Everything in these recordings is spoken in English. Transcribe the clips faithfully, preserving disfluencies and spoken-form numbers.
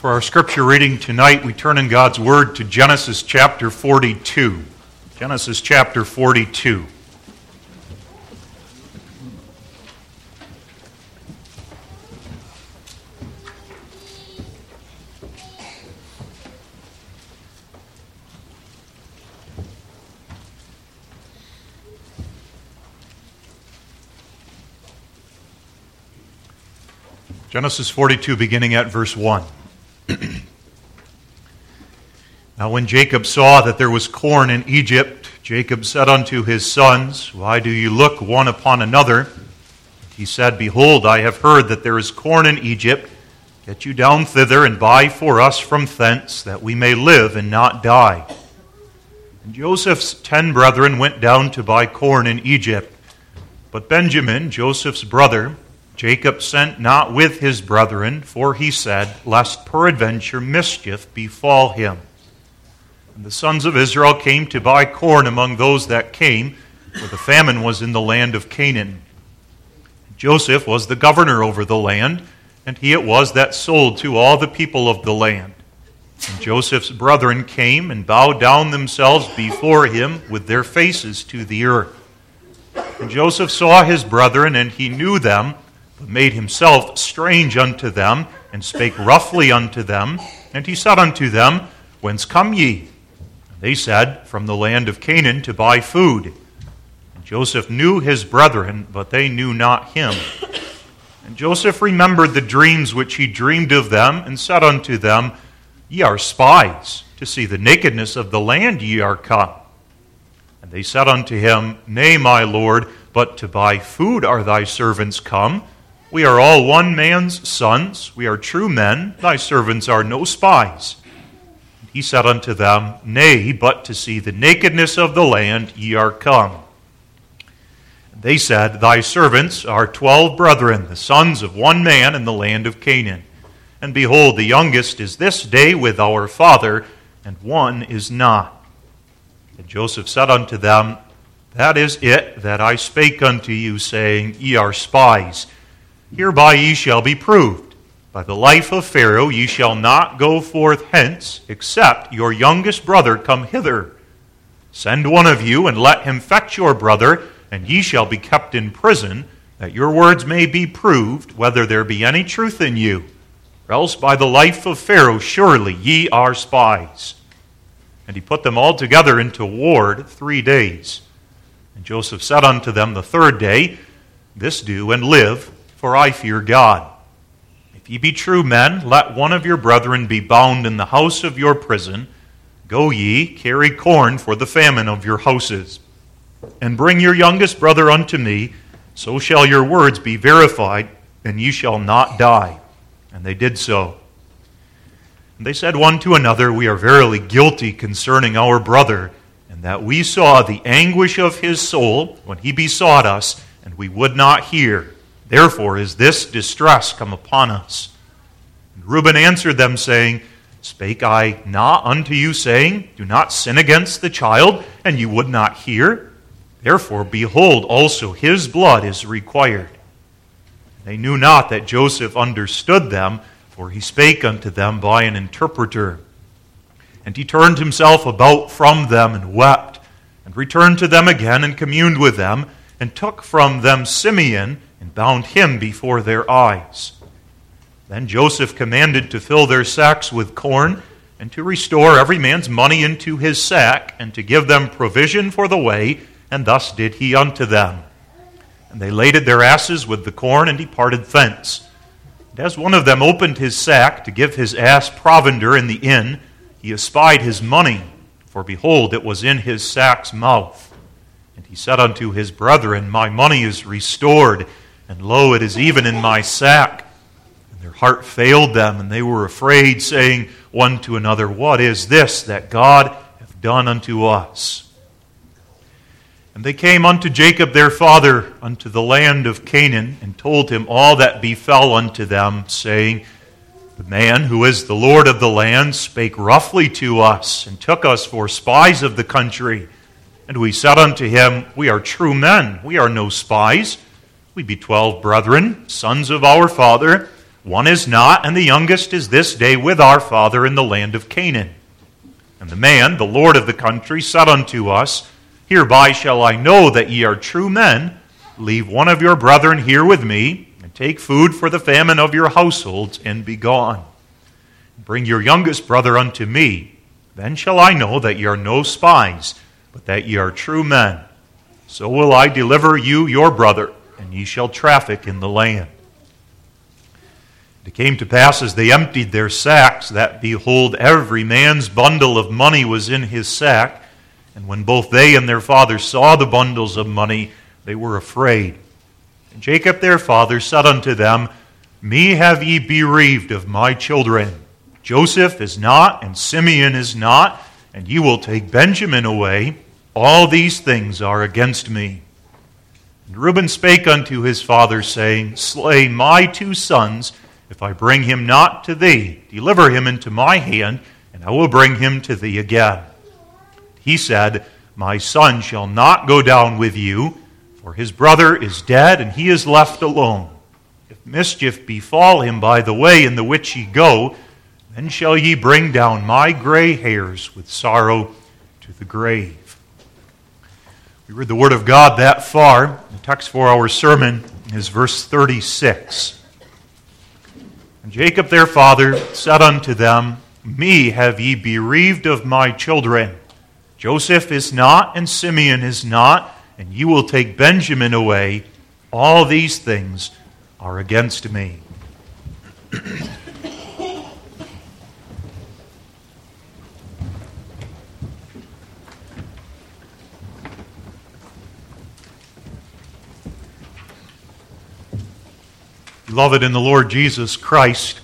For our scripture reading tonight, we turn in God's Word to Genesis chapter forty-two. Genesis chapter forty-two. Genesis forty-two, beginning at verse one. Now when Jacob saw that there was corn in Egypt, Jacob said unto his sons, Why do you look one upon another? He said, Behold, I have heard that there is corn in Egypt. Get you down thither and buy for us from thence, that we may live and not die. And Joseph's ten brethren went down to buy corn in Egypt. But Benjamin, Joseph's brother, Jacob sent not with his brethren, for he said, Lest peradventure mischief befall him. And the sons of Israel came to buy corn among those that came, for the famine was in the land of Canaan. Joseph was the governor over the land, and he it was that sold to all the people of the land. And Joseph's brethren came and bowed down themselves before him with their faces to the earth. And Joseph saw his brethren, and he knew them, but made himself strange unto them, and spake roughly unto them. And he said unto them, Whence come ye? And they said, From the land of Canaan to buy food. And Joseph knew his brethren, but they knew not him. And Joseph remembered the dreams which he dreamed of them, and said unto them, Ye are spies, to see the nakedness of the land ye are come. And they said unto him, Nay, my lord, but to buy food are thy servants come. We are all one man's sons. We are true men. Thy servants are no spies. And he said unto them, Nay, but to see the nakedness of the land ye are come. And they said, Thy servants are twelve brethren, the sons of one man in the land of Canaan. And behold, the youngest is this day with our father, and one is not. And Joseph said unto them, That is it that I spake unto you, saying, Ye are spies. Hereby ye shall be proved. By the life of Pharaoh ye shall not go forth hence, except your youngest brother come hither. Send one of you, and let him fetch your brother, and ye shall be kept in prison, that your words may be proved, whether there be any truth in you. Or else by the life of Pharaoh surely ye are spies. And he put them all together into ward three days. And Joseph said unto them the third day, This do, and live, for I fear God. If ye be true men, let one of your brethren be bound in the house of your prison. Go ye, carry corn for the famine of your houses. And bring your youngest brother unto me, so shall your words be verified, and ye shall not die. And they did so. And they said one to another, We are verily guilty concerning our brother, and that we saw the anguish of his soul when he besought us, and we would not hear. Therefore is this distress come upon us. And Reuben answered them, saying, Spake I not unto you, saying, Do not sin against the child, and you would not hear? Therefore, behold, also his blood is required. They knew not that Joseph understood them, for he spake unto them by an interpreter. And he turned himself about from them, and wept, and returned to them again, and communed with them, and took from them Simeon, and bound him before their eyes. Then Joseph commanded to fill their sacks with corn, and to restore every man's money into his sack, and to give them provision for the way, and thus did he unto them. And they laded their asses with the corn, and departed thence. And as one of them opened his sack to give his ass provender in the inn, he espied his money, for behold, it was in his sack's mouth. And he said unto his brethren, My money is restored, and lo, it is even in my sack. And their heart failed them, and they were afraid, saying one to another, What is this that God hath done unto us? And they came unto Jacob their father, unto the land of Canaan, and told him all that befell unto them, saying, The man who is the Lord of the land spake roughly to us, and took us for spies of the country. And we said unto him, We are true men, we are no spies. We be twelve brethren, sons of our father. One is not, and the youngest is this day with our father in the land of Canaan. And the man, the lord of the country, said unto us, Hereby shall I know that ye are true men. Leave one of your brethren here with me, and take food for the famine of your households, and be gone. Bring your youngest brother unto me. Then shall I know that ye are no spies, but that ye are true men. So will I deliver you your brother, and ye shall traffic in the land. It came to pass as they emptied their sacks, that, behold, every man's bundle of money was in his sack. And when both they and their father saw the bundles of money, they were afraid. And Jacob their father said unto them, Me have ye bereaved of my children. Joseph is not, and Simeon is not, and ye will take Benjamin away. All these things are against me. And Reuben spake unto his father, saying, Slay my two sons, if I bring him not to thee. Deliver him into my hand, and I will bring him to thee again. He said, My son shall not go down with you, for his brother is dead, and he is left alone. If mischief befall him by the way in the which ye go, then shall ye bring down my gray hairs with sorrow to the grave. We read the Word of God that far. The text for our sermon is verse thirty-six. And Jacob their father said unto them, Me have ye bereaved of my children. Joseph is not, and Simeon is not, and you will take Benjamin away. All these things are against me. Beloved in the Lord Jesus Christ,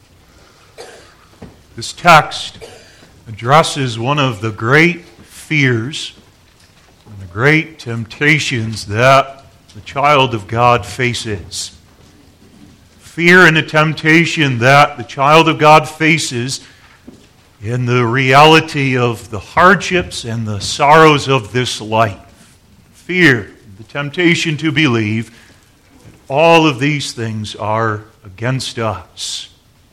this text addresses one of the great fears and the great temptations that the child of God faces. Fear and the temptation that the child of God faces in the reality of the hardships and the sorrows of this life. Fear, the temptation to believe all of these things are against us.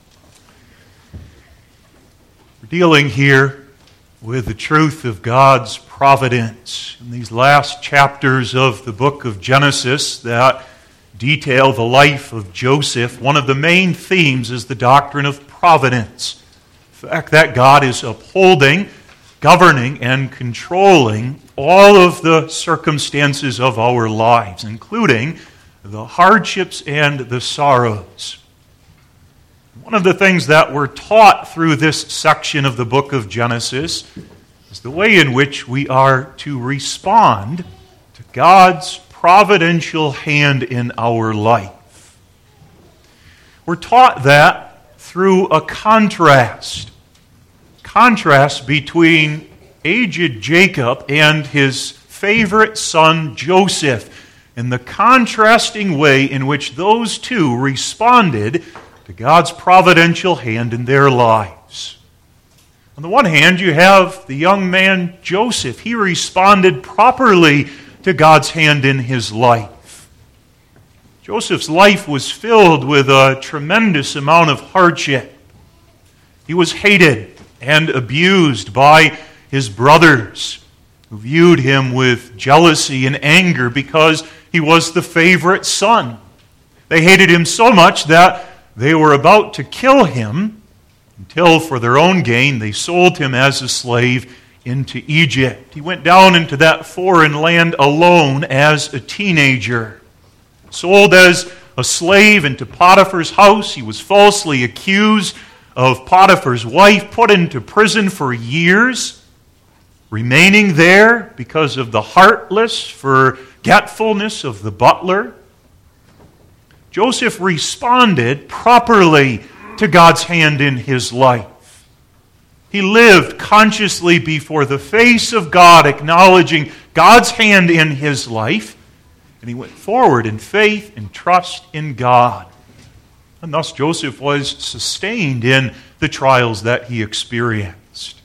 We're dealing here with the truth of God's providence in these last chapters of the book of Genesis that detail the life of Joseph. One of the main themes is the doctrine of providence. The fact that God is upholding, governing, and controlling all of the circumstances of our lives, including the hardships and the sorrows. One of the things that we're taught through this section of the book of Genesis is the way in which we are to respond to God's providential hand in our life. We're taught that through a contrast. Contrast between aged Jacob and his favorite son Joseph, and the contrasting way in which those two responded to God's providential hand in their lives. On the one hand, you have the young man Joseph. He responded properly to God's hand in his life. Joseph's life was filled with a tremendous amount of hardship. He was hated and abused by his brothers, who viewed him with jealousy and anger because he was the favorite son. They hated him so much that they were about to kill him until, for their own gain, they sold him as a slave into Egypt. He went down into that foreign land alone as a teenager. Sold as a slave into Potiphar's house. He was falsely accused of Potiphar's wife, put into prison for years, remaining there because of the heartless forgetfulness of the butler. Joseph responded properly to God's hand in his life. He lived consciously before the face of God, acknowledging God's hand in his life, and he went forward in faith and trust in God. And thus Joseph was sustained in the trials that he experienced.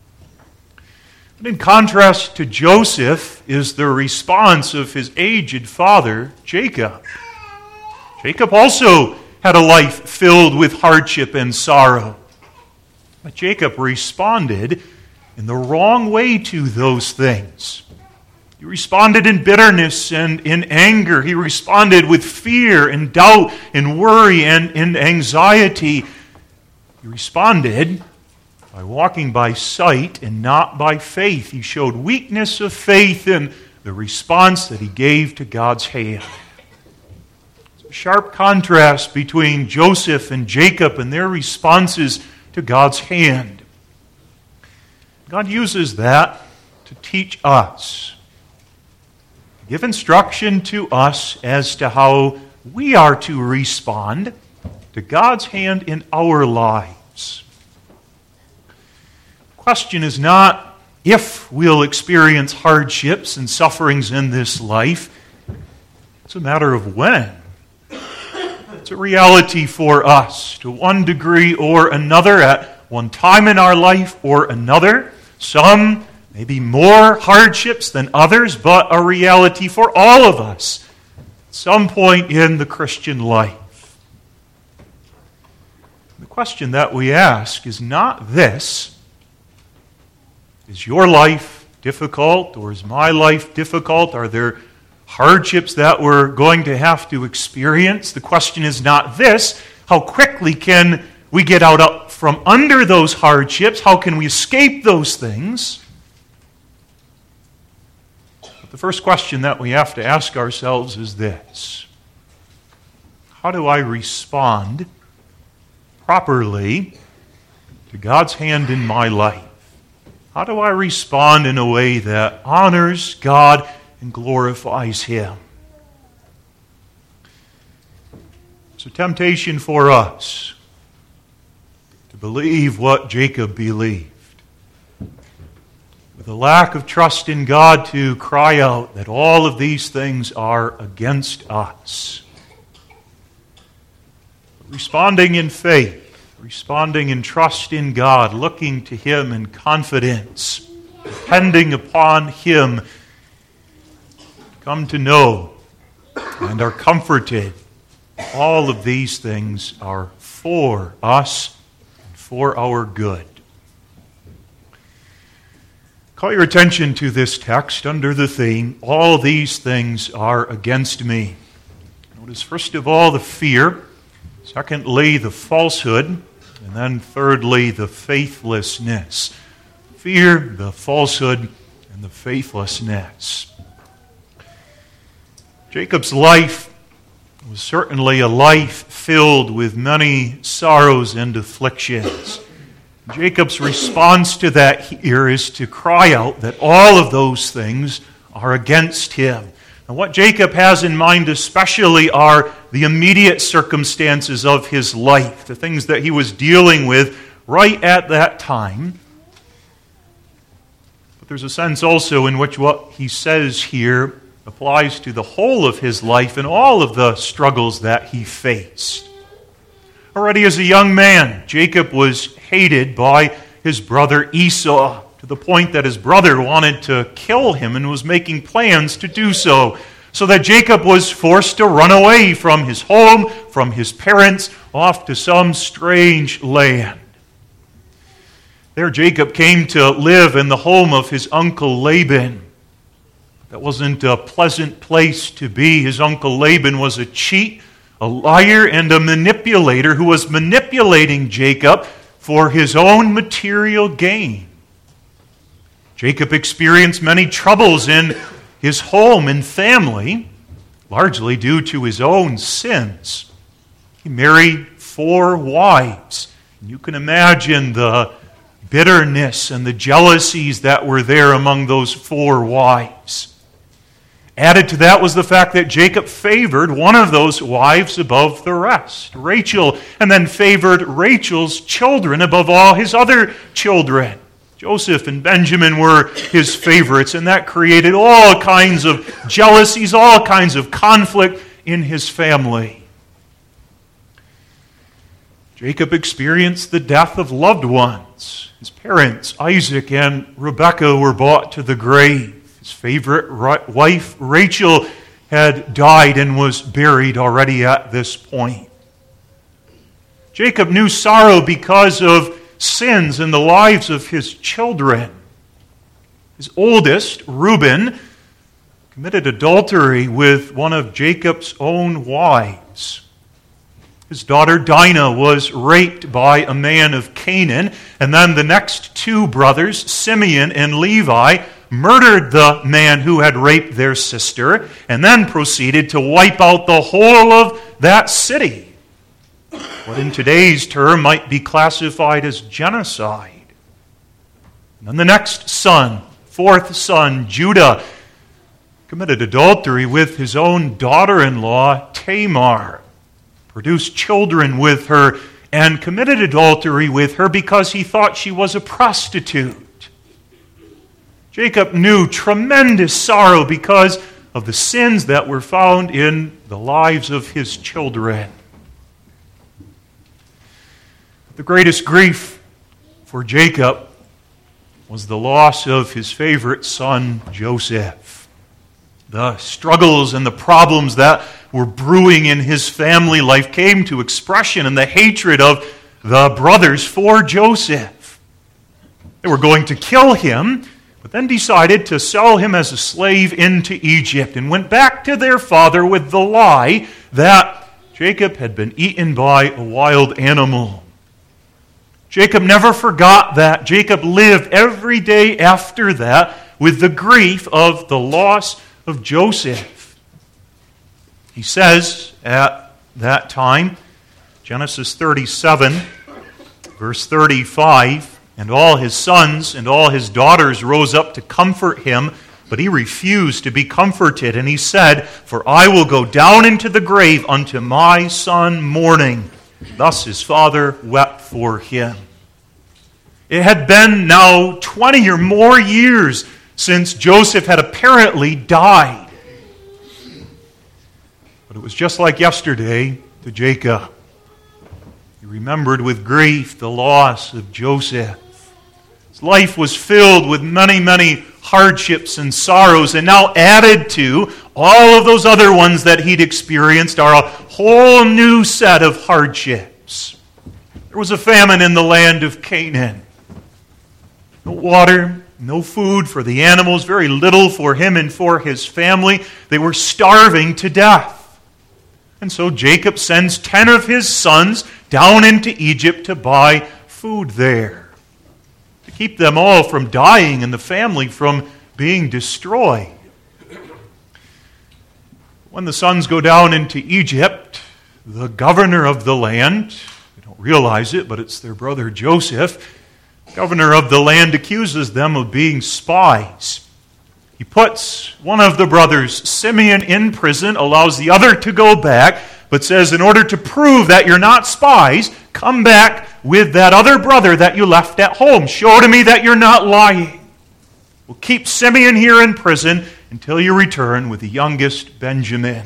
But in contrast to Joseph is the response of his aged father, Jacob. Jacob also had a life filled with hardship and sorrow. But Jacob responded in the wrong way to those things. He responded in bitterness and in anger. He responded with fear and doubt and worry and in anxiety. He responded by walking by sight and not by faith. He showed weakness of faith in the response that he gave to God's hand. It's a sharp contrast between Joseph and Jacob and their responses to God's hand. God uses that to teach us, to give instruction to us as to how we are to respond to God's hand in our lives. The question is not if we'll experience hardships and sufferings in this life. It's a matter of when. It's a reality for us to one degree or another, at one time in our life or another. Some maybe more hardships than others, but a reality for all of us at some point in the Christian life. The question that we ask is not this: is your life difficult, or is my life difficult? Are there hardships that we're going to have to experience? The question is not this: how quickly can we get out up from under those hardships? How can we escape those things? But the first question that we have to ask ourselves is this: how do I respond properly to God's hand in my life? How do I respond in a way that honors God and glorifies Him? It's a temptation for us to believe what Jacob believed. With a lack of trust in God, to cry out that all of these things are against us. Responding in faith, responding in trust in God, looking to Him in confidence, depending upon Him, come to know and are comforted. All of these things are for us and for our good. Call your attention to this text under the theme, all these things are against me. Notice first of all the fear, secondly the falsehood, and then thirdly the faithlessness. Fear, the falsehood, and the faithlessness. Jacob's life was certainly a life filled with many sorrows and afflictions. Jacob's response to that here is to cry out that all of those things are against him. And what Jacob has in mind especially are the immediate circumstances of his life, the things that he was dealing with right at that time. But there's a sense also in which what he says here applies to the whole of his life and all of the struggles that he faced. Already as a young man, Jacob was hated by his brother Esau, to the point that his brother wanted to kill him and was making plans to do so, so that Jacob was forced to run away from his home, from his parents, off to some strange land. There Jacob came to live in the home of his uncle Laban. That wasn't a pleasant place to be. His uncle Laban was a cheat, a liar, and a manipulator who was manipulating Jacob for his own material gain. Jacob experienced many troubles in his home and family, largely due to his own sins. He married four wives. You can imagine the bitterness and the jealousies that were there among those four wives. Added to that was the fact that Jacob favored one of those wives above the rest, Rachel, and then favored Rachel's children above all his other children. Joseph and Benjamin were his favorites, and that created all kinds of jealousies, all kinds of conflict in his family. Jacob experienced the death of loved ones. His parents, Isaac and Rebekah, were brought to the grave. His favorite wife, Rachel, had died and was buried already at this point. Jacob knew sorrow because of sins in the lives of his children. His oldest, Reuben, committed adultery with one of Jacob's own wives. His daughter Dinah was raped by a man of Canaan, and then the next two brothers, Simeon and Levi, murdered the man who had raped their sister, and then proceeded to wipe out the whole of that city. What in today's term might be classified as genocide. And then the next son, fourth son, Judah, committed adultery with his own daughter-in-law, Tamar, produced children with her, and committed adultery with her because he thought she was a prostitute. Jacob knew tremendous sorrow because of the sins that were found in the lives of his children. The greatest grief for Jacob was the loss of his favorite son, Joseph. The struggles and the problems that were brewing in his family life came to expression in the hatred of the brothers for Joseph. They were going to kill him, but then decided to sell him as a slave into Egypt and went back to their father with the lie that Jacob had been eaten by a wild animal. Jacob never forgot that. Jacob lived every day after that with the grief of the loss of Joseph. He says at that time, Genesis thirty-seven, verse thirty-five, and all his sons and all his daughters rose up to comfort him, but he refused to be comforted. And he said, "For I will go down into the grave unto my son mourning." Thus his father wept for him. It had been now twenty or more years since Joseph had apparently died. But it was just like yesterday to Jacob. He remembered with grief the loss of Joseph. His life was filled with many, many hardships and sorrows, and now added to all of those other ones that he'd experienced are a whole new set of hardships. There was a famine in the land of Canaan. No water, no food for the animals, very little for him and for his family. They were starving to death. And so Jacob sends ten of his sons down into Egypt to buy food there, to keep them all from dying and the family from being destroyed. When the sons go down into Egypt, the governor of the land, they don't realize it, but it's their brother Joseph, the governor of the land accuses them of being spies. He puts one of the brothers, Simeon, in prison, allows the other to go back, but says, in order to prove that you're not spies, come back with that other brother that you left at home. Show to me that you're not lying. We'll keep Simeon here in prison until you return with the youngest, Benjamin.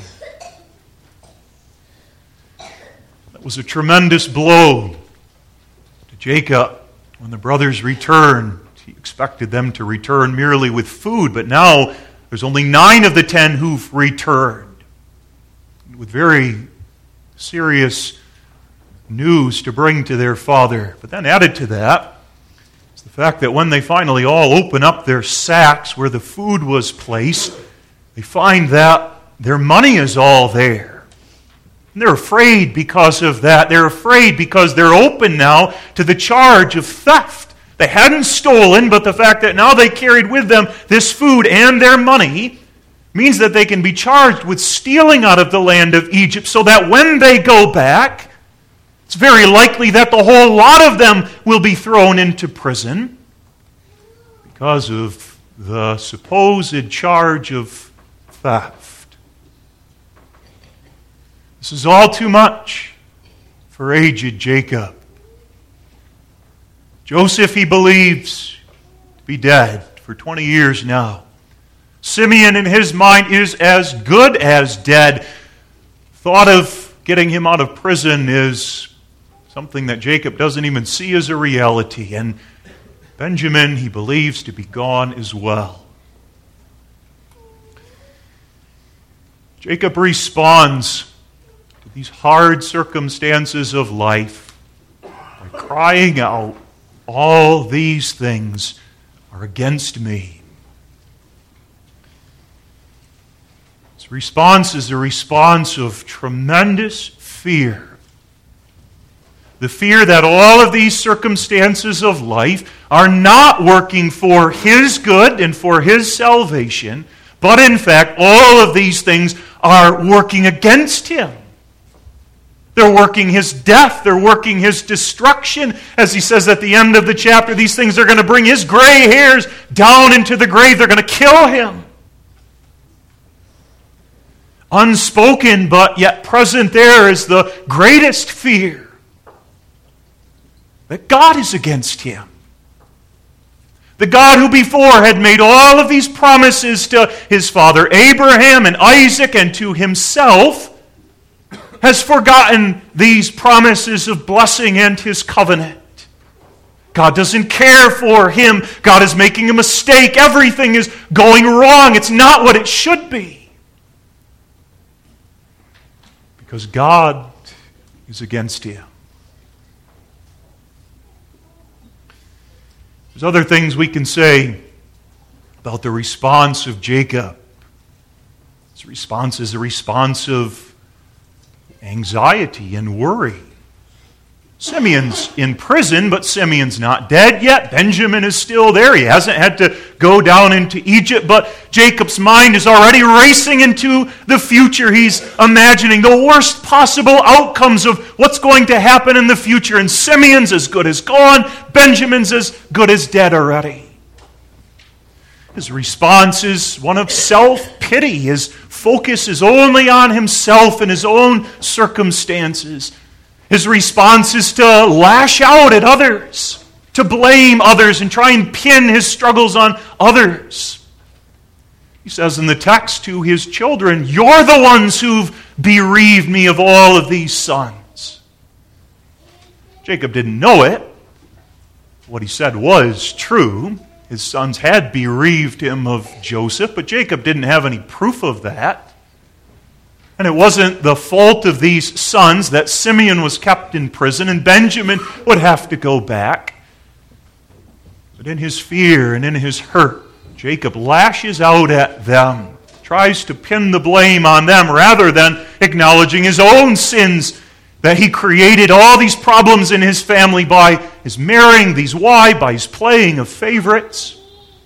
That was a tremendous blow to Jacob when the brothers returned. He expected them to return merely with food, but now there's only nine of the ten who've returned with very serious news to bring to their father. But then added to that is the fact that when they finally all open up their sacks where the food was placed, they find that their money is all there. And they're afraid because of that. They're afraid because they're open now to the charge of theft. They hadn't stolen, but the fact that now they carried with them this food and their money means that they can be charged with stealing out of the land of Egypt, so that when they go back, it's very likely that the whole lot of them will be thrown into prison because of the supposed charge of theft. This is all too much for aged Jacob. Joseph, he believes, to be dead for twenty years now. Simeon, in his mind, is as good as dead. Thought of getting him out of prison is something that Jacob doesn't even see as a reality. And Benjamin, he believes to be gone as well. Jacob responds to these hard circumstances of life crying out, "All these things are against me." His response is a response of tremendous fear. The fear that all of these circumstances of life are not working for his good and for his salvation, but in fact, all of these things are working against him. They're working his death. They're working his destruction. As he says at the end of the chapter, these things are going to bring his gray hairs down into the grave. They're going to kill him. Unspoken, but yet present there is the greatest fear that God is against him. The God who before had made all of these promises to his father Abraham and Isaac and to himself has forgotten these promises of blessing and his covenant. God doesn't care for him. God is making a mistake. Everything is going wrong. It's not what it should be. Because God is against him. There's other things we can say about the response of Jacob. His response is a response of anxiety and worry. Simeon's in prison, but Simeon's not dead yet. Benjamin is still there. He hasn't had to go down into Egypt, but Jacob's mind is already racing into the future. He's imagining the worst possible outcomes of what's going to happen in the future. And Simeon's as good as gone. Benjamin's as good as dead already. His response is one of self-pity. His focus is only on himself and his own circumstances. His response is to lash out at others, to blame others and try and pin his struggles on others. He says in the text to his children, "You're the ones who've bereaved me of all of these sons." Jacob didn't know it. What he said was true. His sons had bereaved him of Joseph, but Jacob didn't have any proof of that. And it wasn't the fault of these sons that Simeon was kept in prison and Benjamin would have to go back. But in his fear and in his hurt, Jacob lashes out at them, tries to pin the blame on them rather than acknowledging his own sins, that he created all these problems in his family by his marrying these wives, by his playing of favorites.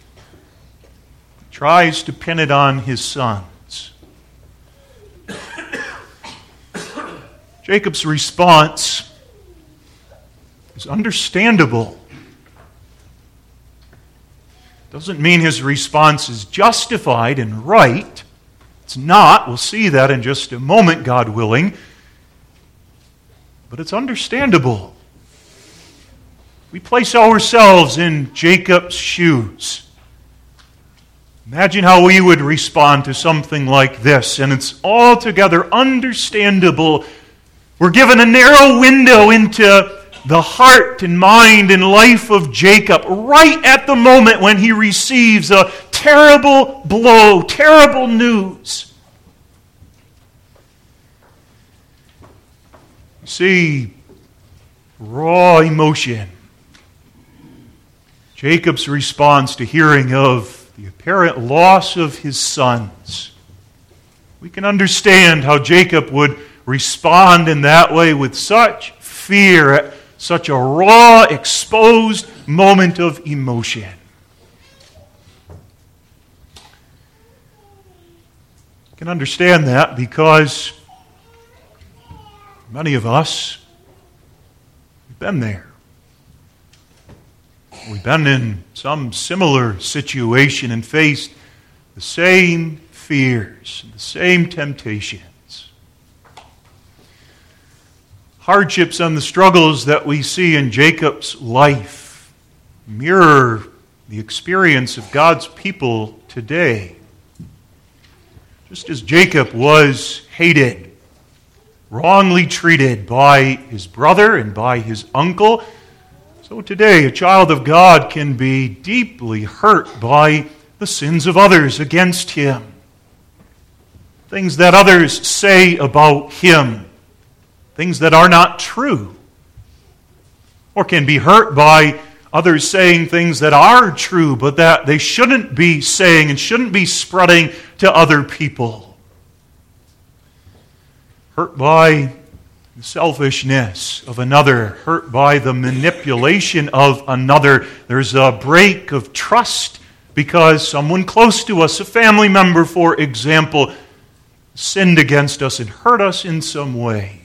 He tries to pin it on his son. Jacob's response is understandable. Doesn't mean his response is justified and right. It's not. We'll see that in just a moment, God willing. But it's understandable. We place ourselves in Jacob's shoes. Imagine how we would respond to something like this, and it's altogether understandable. We're given a narrow window into the heart and mind and life of Jacob right at the moment when he receives a terrible blow, terrible news. You see, raw emotion. Jacob's response to hearing of the apparent loss of his sons. We can understand how Jacob would respond in that way with such fear at such a raw, exposed moment of emotion. You can understand that because many of us have been there. We've been in some similar situation and faced the same fears, the same temptations. Hardships and the struggles that we see in Jacob's life mirror the experience of God's people today. Just as Jacob was hated, wrongly treated by his brother and by his uncle, so today a child of God can be deeply hurt by the sins of others against him. Things that others say about him. Things that are not true. or can be hurt by others saying things that are true, but that they shouldn't be saying and shouldn't be spreading to other people. Hurt by the selfishness of another, hurt by the manipulation of another. There's a break of trust because someone close to us, a family member, for example, sinned against us and hurt us in some way.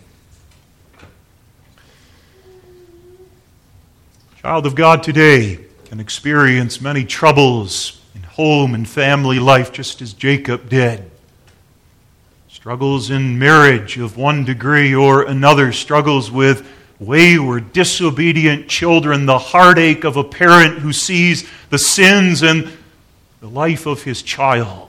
Child of God today can experience many troubles in home and family life, just as Jacob did. Struggles in marriage of one degree or another, struggles with wayward, disobedient children, the heartache of a parent who sees the sins in the life of his child.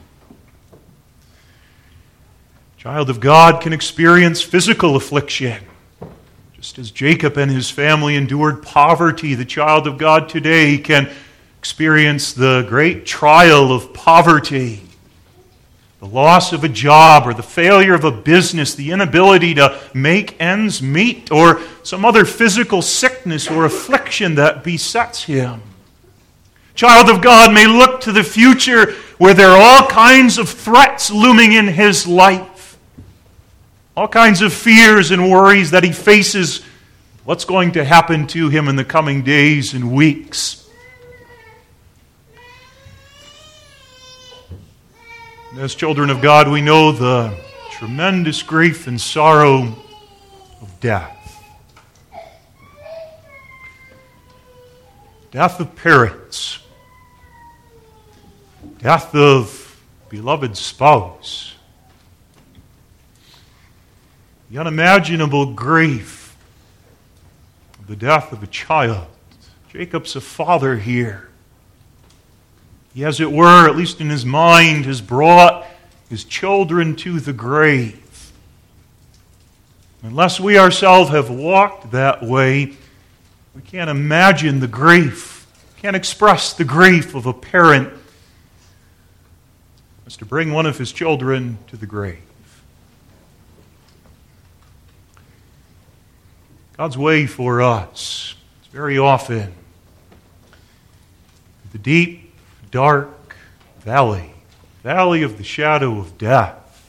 Child of God can experience physical affliction. Just as Jacob and his family endured poverty, the child of God today can experience the great trial of poverty. The loss of a job or the failure of a business, the inability to make ends meet, or some other physical sickness or affliction that besets him. Child of God may look to the future where there are all kinds of threats looming in his life. All kinds of fears and worries that he faces. What's going to happen to him in the coming days and weeks? As children of God, we know the tremendous grief and sorrow of death. Death of parents. Death of beloved spouse. The unimaginable grief of the death of a child. Jacob's a father here. He, as it were, at least in his mind, has brought his children to the grave. Unless we ourselves have walked that way, we can't imagine the grief, can't express the grief of a parent who has to bring one of his children to the grave. God's way for us is very often the deep, dark valley, valley of the shadow of death.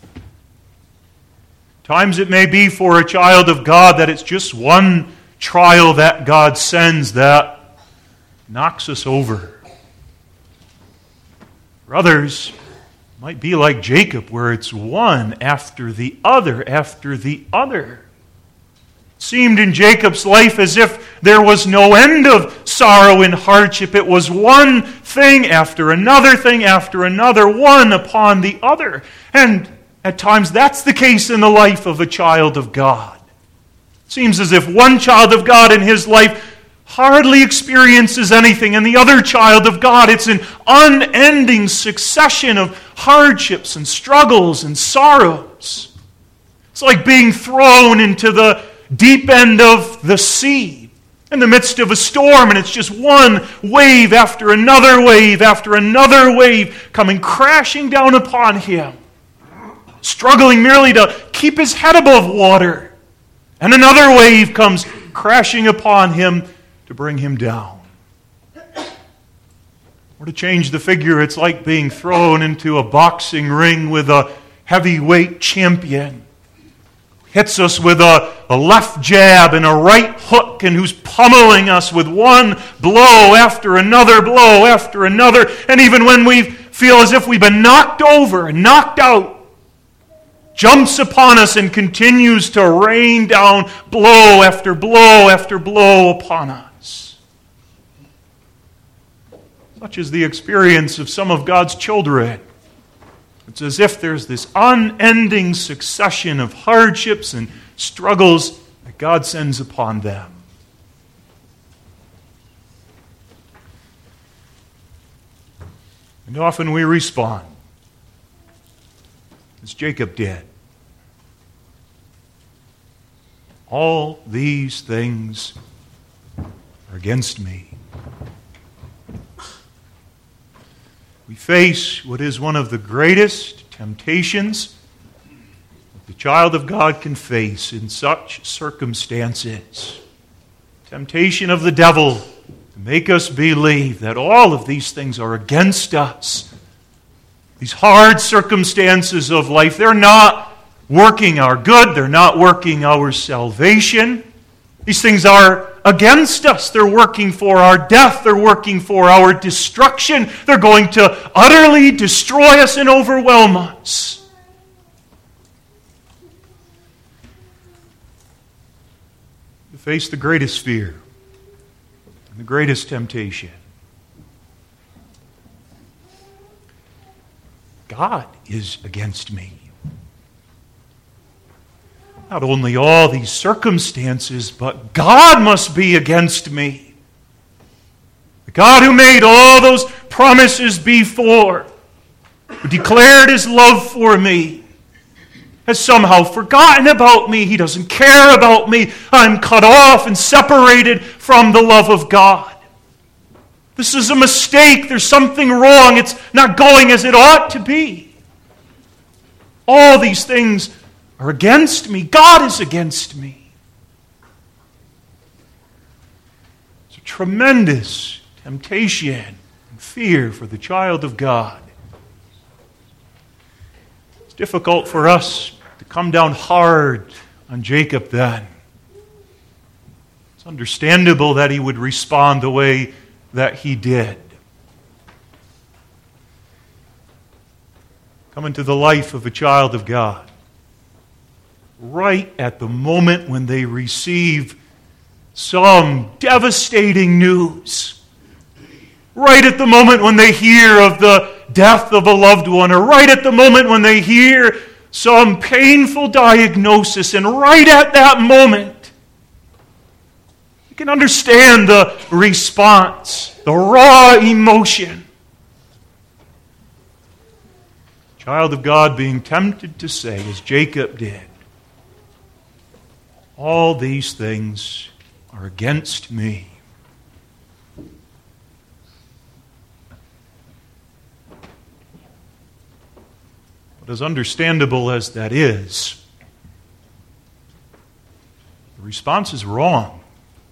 Times it may be for a child of God that it's just one trial that God sends that knocks us over. For others, it might be like Jacob, where it's one after the other after the other. It seemed in Jacob's life as if there was no end of sorrow and hardship. It was one thing after another thing after another, one upon the other. And at times that's the case in the life of a child of God. It seems as if one child of God in his life hardly experiences anything, and the other child of God, it's an unending succession of hardships and struggles and sorrows. It's like being thrown into the deep end of the sea in the midst of a storm, and it's just one wave after another wave after another wave coming crashing down upon him, struggling merely to keep his head above water. And another wave comes crashing upon him to bring him down. Or to change the figure, it's like being thrown into a boxing ring with a heavyweight champion. Hits us with a, a left jab and a right hook, and who's pummeling us with one blow after another blow after another. And even when we feel as if we've been knocked over and knocked out, jumps upon us and continues to rain down blow after blow after blow upon us. Such is the experience of some of God's children. It's as if there's this unending succession of hardships and struggles that God sends upon them. And often we respond as Jacob did. All these things are against me. We face what is one of the greatest temptations that the child of God can face in such circumstances. Temptation of the devil to make us believe that all of these things are against us. These hard circumstances of life, they're not working our good. They're not working our salvation. These things are against us. They're working for our death. They're working for our destruction. They're going to utterly destroy us and overwhelm us. Face the greatest fear and the greatest temptation. God is against me. Not only all these circumstances, but God must be against me. The God who made all those promises before, who declared His love for me, has somehow forgotten about me. He doesn't care about me. I'm cut off and separated from the love of God. This is a mistake. There's something wrong. It's not going as it ought to be. All these things are against me. God is against me. It's a tremendous temptation and fear for the child of God. It's difficult for us to come down hard on Jacob then. It's understandable that he would respond the way that he did. Come into the life of a child of God right at the moment when they receive some devastating news. Right at the moment when they hear of the death of a loved one, or right at the moment when they hear some painful diagnosis, and right at that moment, you can understand the response, the raw emotion. Child of God being tempted to say, as Jacob did, all these things are against me. But as understandable as that is, the response is wrong.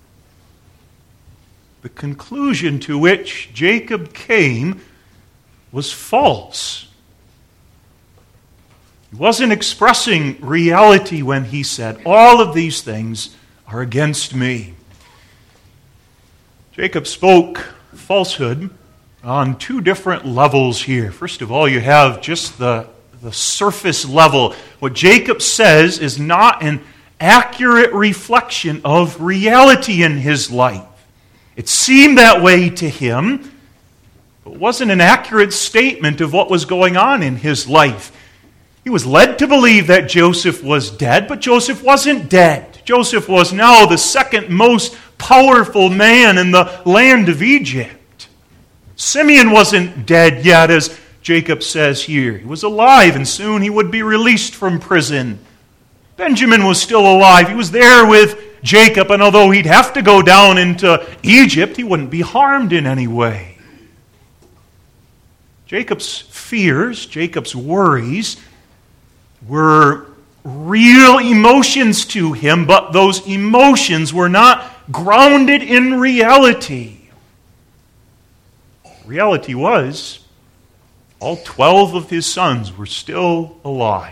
The conclusion to which Jacob came was false. He wasn't expressing reality when he said, all of these things are against me. Jacob spoke falsehood on two different levels here. First of all, you have just the, the surface level. What Jacob says is not an accurate reflection of reality in his life. It seemed that way to him, but it wasn't an accurate statement of what was going on in his life. He was led to believe that Joseph was dead, but Joseph wasn't dead. Joseph was now the second most powerful man in the land of Egypt. Simeon wasn't dead yet, as Jacob says here. He was alive, and soon he would be released from prison. Benjamin was still alive. He was there with Jacob, and although he'd have to go down into Egypt, he wouldn't be harmed in any way. Jacob's fears, Jacob's worries, were real emotions to him, but those emotions were not grounded in reality. Reality was, all twelve of his sons were still alive.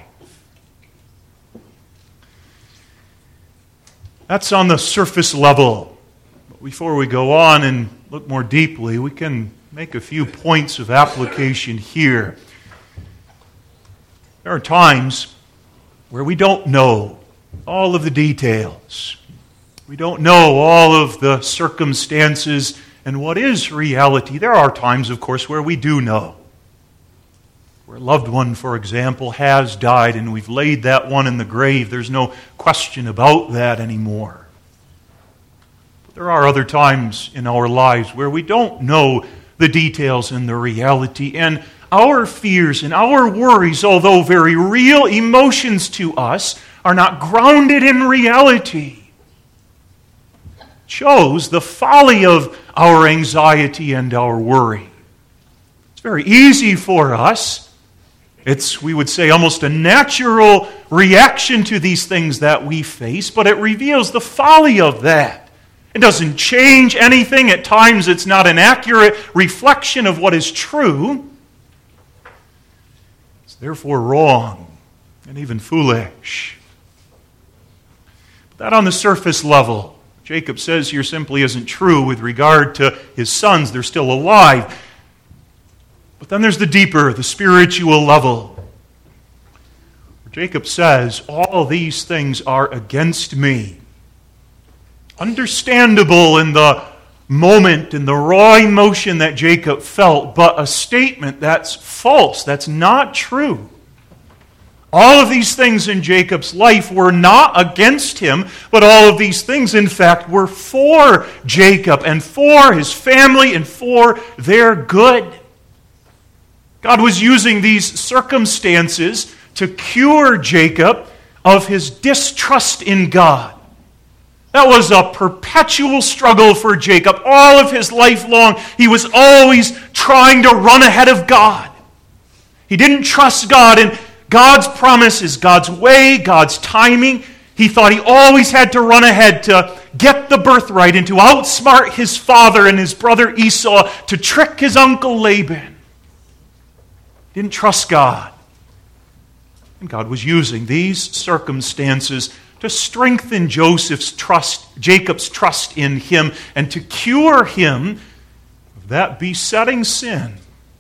That's on the surface level. But before we go on and look more deeply, we can make a few points of application here. There are times where we don't know all of the details. We don't know all of the circumstances and what is reality. There are times, of course, where we do know. Where a loved one, for example, has died and we've laid that one in the grave. There's no question about that anymore. But there are other times in our lives where we don't know the details and the reality, and our fears and our worries, although very real emotions to us, are not grounded in reality. It shows the folly of our anxiety and our worry. It's very easy for us. It's, we would say, almost a natural reaction to these things that we face, but it reveals the folly of that. It doesn't change anything. At times it's not an accurate reflection of what is true. It's therefore wrong and even foolish. But that on the surface level, Jacob says here simply isn't true with regard to his sons. They're still alive. But then there's the deeper, the spiritual level. Jacob says, all these things are against me. Understandable in the moment, in the raw emotion that Jacob felt, but a statement that's false, that's not true. All of these things in Jacob's life were not against him, but all of these things, in fact, were for Jacob and for his family and for their good. God was using these circumstances to cure Jacob of his distrust in God. That was a perpetual struggle for Jacob. All of his life long, he was always trying to run ahead of God. He didn't trust God, and God's promises, God's way, God's timing. He thought he always had to run ahead to get the birthright and to outsmart his father and his brother Esau, to trick his uncle Laban. Didn't trust God. And God was using these circumstances to strengthen Joseph's trust, Jacob's trust in him, and to cure him of that besetting sin.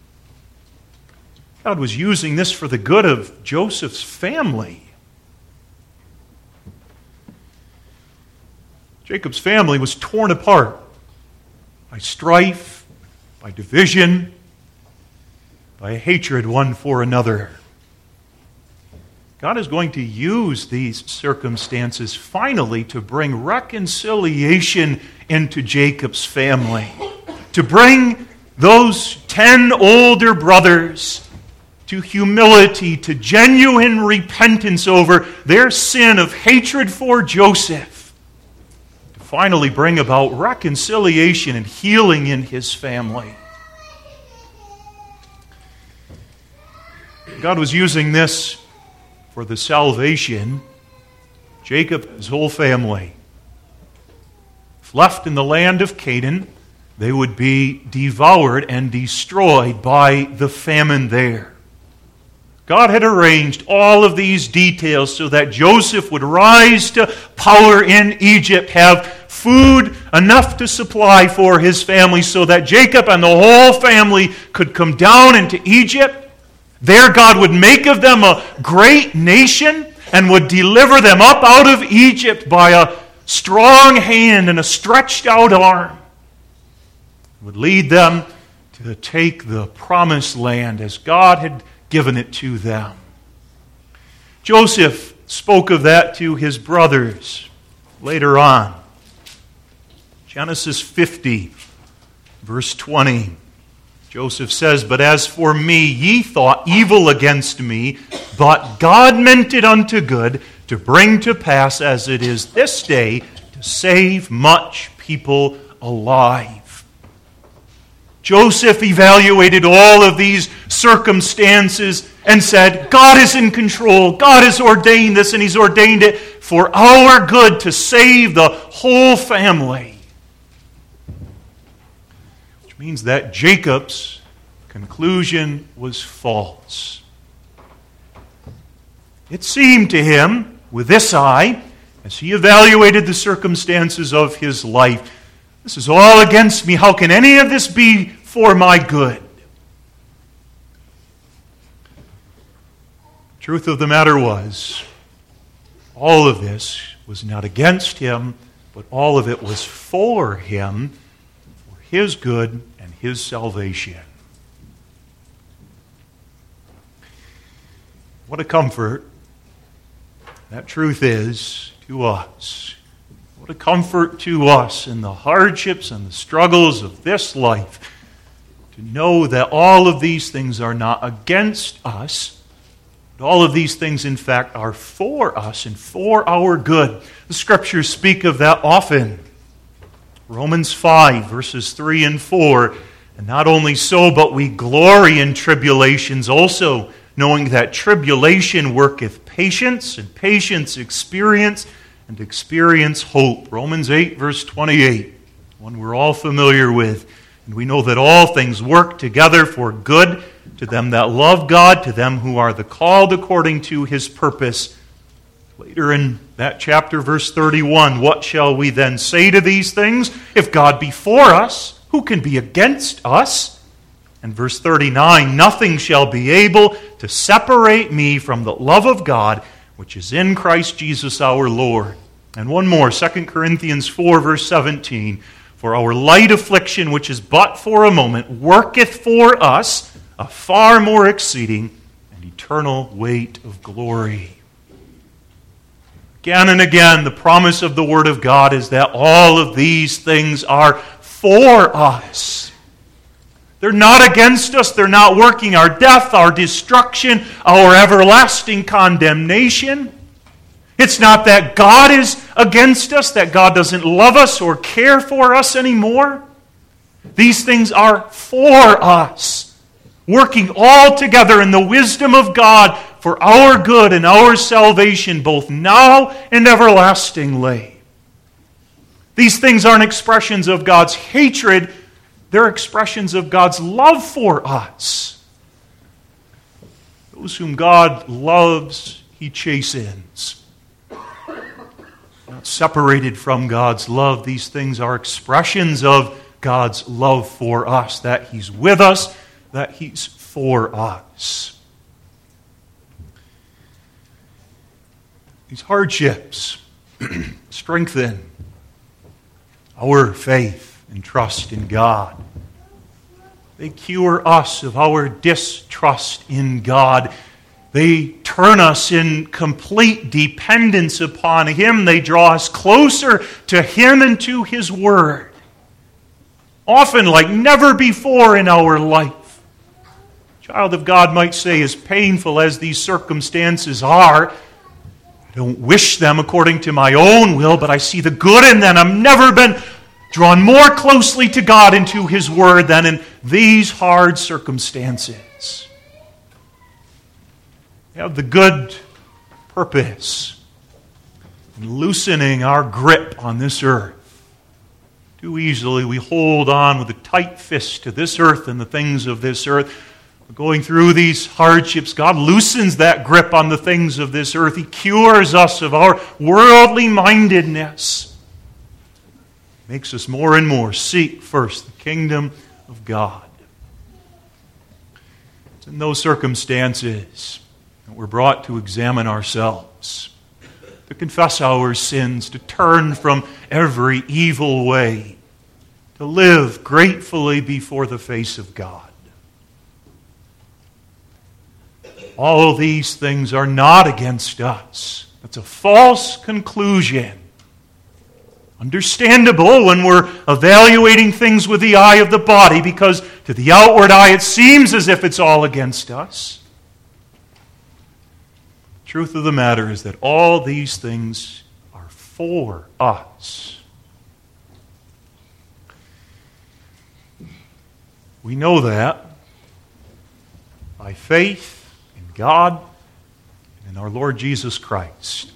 God was using this for the good of Joseph's family. Jacob's family was torn apart by strife, by division, by hatred one for another. God is going to use these circumstances finally to bring reconciliation into Jacob's family, to bring those ten older brothers to humility, to genuine repentance over their sin of hatred for Joseph, to finally bring about reconciliation and healing in his family. God was using this for the salvation of Jacob and his whole family. If left in the land of Canaan, they would be devoured and destroyed by the famine there. God had arranged all of these details so that Joseph would rise to power in Egypt, have food enough to supply for his family, so that Jacob and the whole family could come down into Egypt. There God would make of them a great nation and would deliver them up out of Egypt by a strong hand and a stretched out arm. Would lead them to take the promised land as God had given it to them. Joseph spoke of that to his brothers later on. Genesis fifty, verse twenty. Joseph says, "But as for me, ye thought evil against me, but God meant it unto good, to bring to pass as it is this day, to save much people alive." Joseph evaluated all of these circumstances and said, God is in control. God has ordained this, and He's ordained it for our good, to save the whole family. Means that Jacob's conclusion was false. It seemed to him, with this eye, as he evaluated the circumstances of his life, this is all against me. How can any of this be for my good? The truth of the matter was, all of this was not against him, but all of it was for him, his good and his salvation. What a comfort that truth is to us. What a comfort to us in the hardships and the struggles of this life to know that all of these things are not against us, but all of these things, in fact, are for us and for our good. The Scriptures speak of that often. Romans five, verses three and four. And not only so, but we glory in tribulations also, knowing that tribulation worketh patience, and patience experience, and experience hope. Romans eight, verse twenty-eight, one we're all familiar with. And we know that all things work together for good to them that love God, to them who are the called according to His purpose. Later in that chapter, verse thirty-one, what shall we then say to these things? If God be for us, who can be against us? And verse thirty-nine, nothing shall be able to separate me from the love of God, which is in Christ Jesus our Lord. And one more, Second Corinthians four, verse seventeen, for our light affliction, which is but for a moment, worketh for us a far more exceeding and eternal weight of glory. Again and again, the promise of the Word of God is that all of these things are for us. They're not against us. They're not working our death, our destruction, our everlasting condemnation. It's not that God is against us, that God doesn't love us or care for us anymore. These things are for us, working all together in the wisdom of God for our good and our salvation, both now and everlastingly. These things aren't expressions of God's hatred, they're expressions of God's love for us. Those whom God loves, He chastens. Not separated from God's love, these things are expressions of God's love for us, that He's with us, that He's for us. These hardships strengthen our faith and trust in God. They cure us of our distrust in God. They turn us in complete dependence upon Him. They draw us closer to Him and to His Word. Often like never before in our life. A child of God might say, as painful as these circumstances are, I don't wish them according to my own will, but I see the good in them. I've never been drawn more closely to God and to His Word than in these hard circumstances. We have the good purpose in loosening our grip on this earth. Too easily we hold on with a tight fist to this earth and the things of this earth. Going through these hardships, God loosens that grip on the things of this earth. He cures us of our worldly mindedness. Makes us more and more seek first the kingdom of God. It's in those circumstances that we're brought to examine ourselves, to confess our sins, to turn from every evil way, to live gratefully before the face of God. All these things are not against us. That's a false conclusion. Understandable when we're evaluating things with the eye of the body, because to the outward eye it seems as if it's all against us. The truth of the matter is that all these things are for us. We know that by faith God and in our Lord Jesus Christ.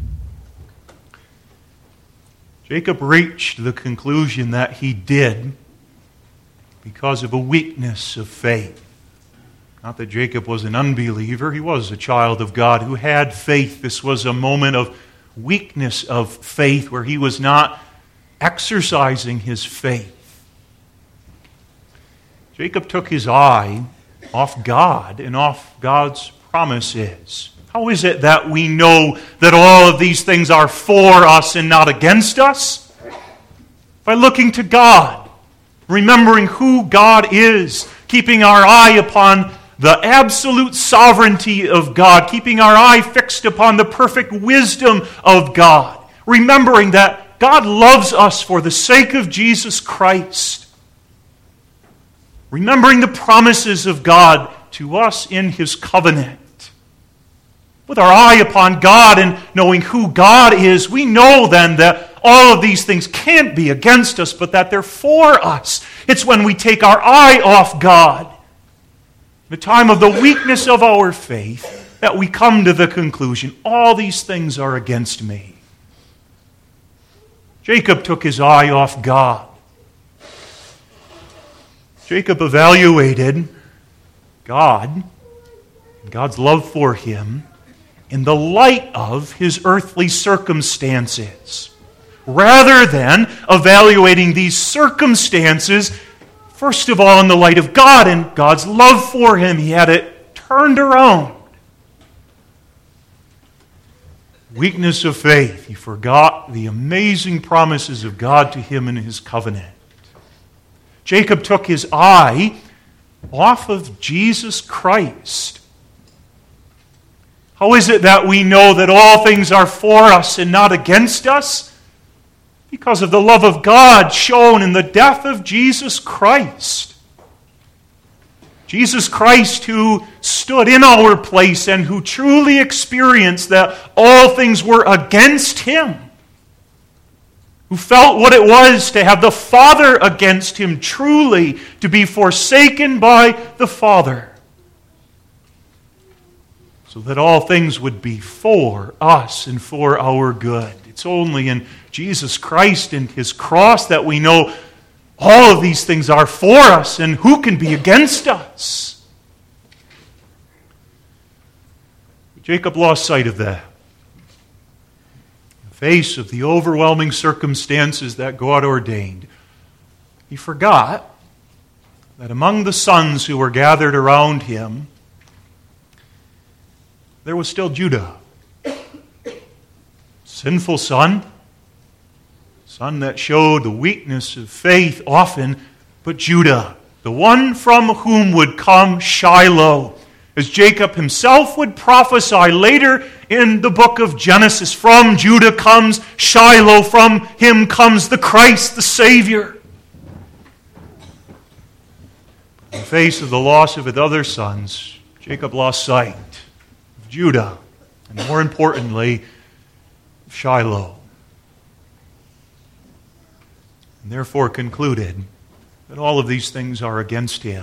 Jacob reached the conclusion that he did because of a weakness of faith. Not that Jacob was an unbeliever. He was a child of God who had faith. This was a moment of weakness of faith where he was not exercising his faith. Jacob took his eye off God and off God's promises. How is it that we know that all of these things are for us and not against us? By looking to God, remembering who God is, keeping our eye upon the absolute sovereignty of God, keeping our eye fixed upon the perfect wisdom of God, remembering that God loves us for the sake of Jesus Christ, remembering the promises of God to us in His covenant. With our eye upon God and knowing who God is, we know then that all of these things can't be against us, but that they're for us. It's when we take our eye off God, the time of the weakness of our faith, that we come to the conclusion, all these things are against me. Jacob took his eye off God. Jacob evaluated God and God's love for him in the light of his earthly circumstances, rather than evaluating these circumstances, first of all, in the light of God and God's love for him. He had it turned around. Weakness of faith. He forgot the amazing promises of God to him in his covenant. Jacob took his eye off of Jesus Christ. How is it that we know that all things are for us and not against us? Because of the love of God shown in the death of Jesus Christ. Jesus Christ, who stood in our place and who truly experienced that all things were against him, who felt what it was to have the Father against him, truly to be forsaken by the Father, so that all things would be for us and for our good. It's only in Jesus Christ and his cross that we know all of these things are for us, and who can be against us? Jacob lost sight of that. In the face of the overwhelming circumstances that God ordained, he forgot that among the sons who were gathered around him, there was still Judah. Sinful son, son that showed the weakness of faith often, but Judah, the one from whom would come Shiloh, as Jacob himself would prophesy later in the book of Genesis. From Judah comes Shiloh, from him comes the Christ, the Savior. In the face of the loss of his other sons, Jacob lost sight of Judah, and more importantly, of Shiloh. And therefore concluded that all of these things are against him.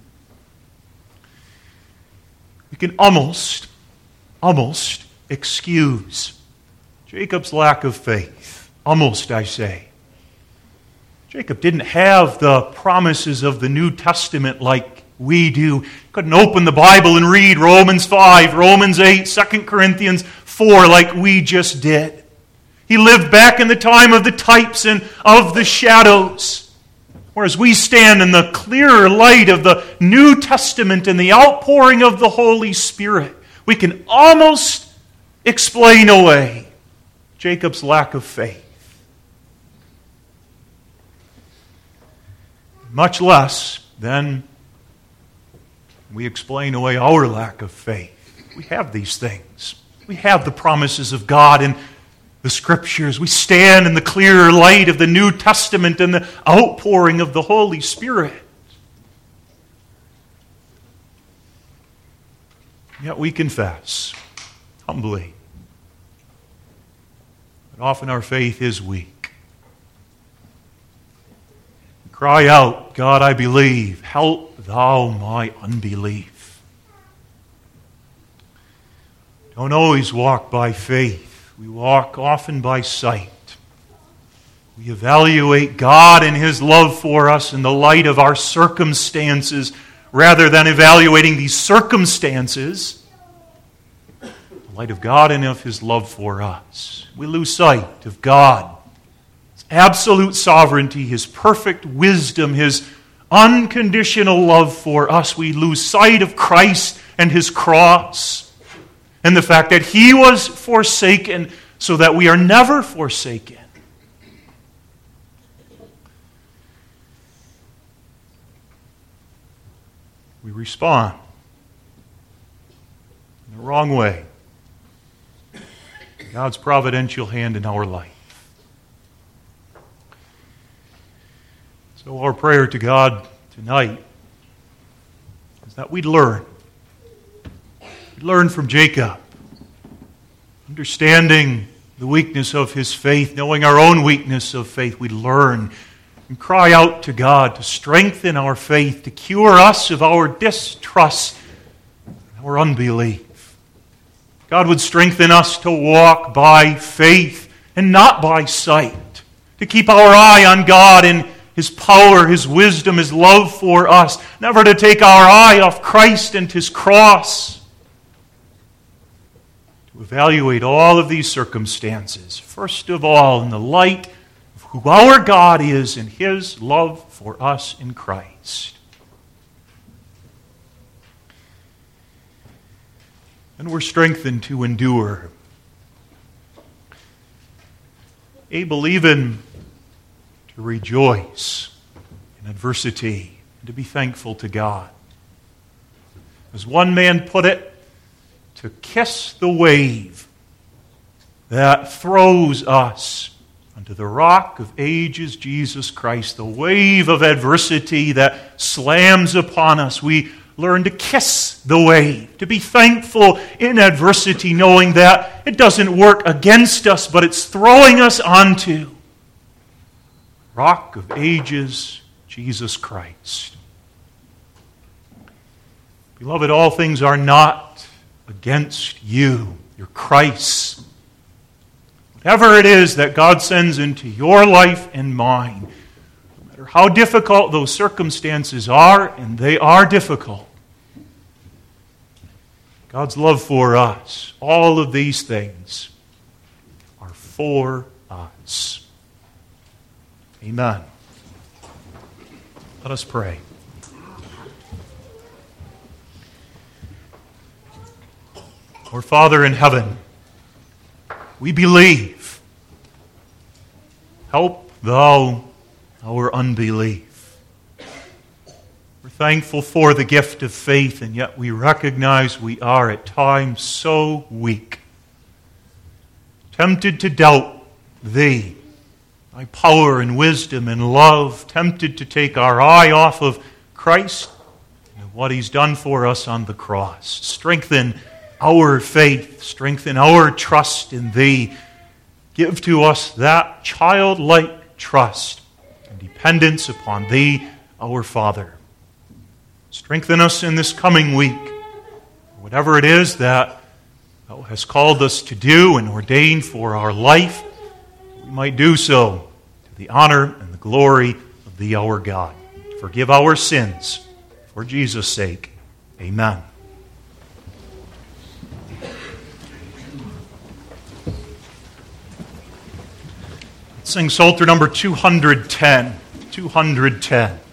We can almost, almost excuse Jacob's lack of faith. Almost, I say. Jacob didn't have the promises of the New Testament like we do. He couldn't open the Bible and read Romans five, Romans eight, Second Corinthians four like we just did. He lived back in the time of the types and of the shadows. Whereas we stand in the clearer light of the New Testament and the outpouring of the Holy Spirit, we can almost explain away Jacob's lack of faith. Much less than we explain away our lack of faith. We have these things. We have the promises of God in the Scriptures. We stand in the clear light of the New Testament and the outpouring of the Holy Spirit. Yet we confess humbly that often our faith is weak. We cry out, God, I believe, help thou my unbelief. Don't always walk by faith. We walk often by sight. We evaluate God and his love for us in the light of our circumstances rather than evaluating these circumstances in the light of God and of his love for us. We lose sight of God, his absolute sovereignty, his perfect wisdom, his unconditional love for us. We lose sight of Christ and his cross, and the fact that he was forsaken so that we are never forsaken. We respond in the wrong way to God's providential hand in our life. So our prayer to God tonight is that we'd learn. We'd learn from Jacob, understanding the weakness of his faith, knowing our own weakness of faith. We'd learn and cry out to God to strengthen our faith, to cure us of our distrust, our unbelief. God would strengthen us to walk by faith and not by sight, to keep our eye on God and His power, His wisdom, His love for us, never to take our eye off Christ and His cross. To evaluate all of these circumstances, first of all, in the light of who our God is and His love for us in Christ. And we're strengthened to endure. Able even to rejoice in adversity and to be thankful to God. As one man put it, to kiss the wave that throws us onto the rock of ages, Jesus Christ, the wave of adversity that slams upon us. We learn to kiss the wave, to be thankful in adversity, knowing that it doesn't work against us, but it's throwing us onto rock of ages, Jesus Christ. Beloved, all things are not against you, your Christ. Whatever it is that God sends into your life and mine, no matter how difficult those circumstances are, and they are difficult, God's love for us, all of these things are for us. Amen. Let us pray. Our Father in heaven, we believe. Help thou our unbelief. We're thankful for the gift of faith, and yet we recognize we are at times so weak, tempted to doubt Thee, Thy power and wisdom and love, tempted to take our eye off of Christ and what He's done for us on the cross. Strengthen our faith, strengthen our trust in Thee. Give to us that childlike trust and dependence upon Thee, our Father. Strengthen us in this coming week. Whatever it is that Thou hast called us to do and ordained for our life, we might do so to the honor and the glory of Thee, our God. Forgive our sins. For Jesus' sake, amen. Sing Psalter number two hundred ten. two hundred ten.